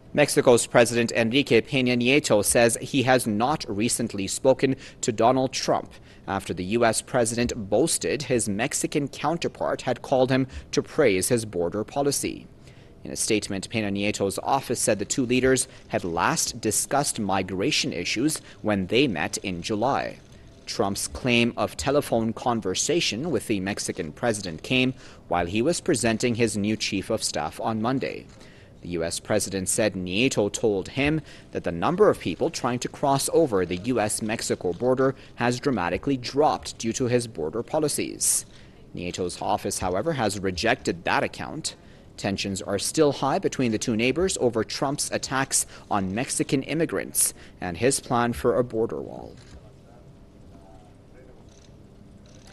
Mexico's President Enrique Peña Nieto says he has not recently spoken to Donald Trump after the U.S. president boasted his Mexican counterpart had called him to praise his border policy. In a statement, Peña Nieto's office said the two leaders had last discussed migration issues when they met in July. Trump's claim of telephone conversation with the Mexican president came while he was presenting his new chief of staff on Monday. The U.S. president said Nieto told him that the number of people trying to cross over the U.S.-Mexico border has dramatically dropped due to his border policies. Nieto's office, however, has rejected that account. Tensions are still high between the two neighbors over Trump's attacks on Mexican immigrants and his plan for a border wall.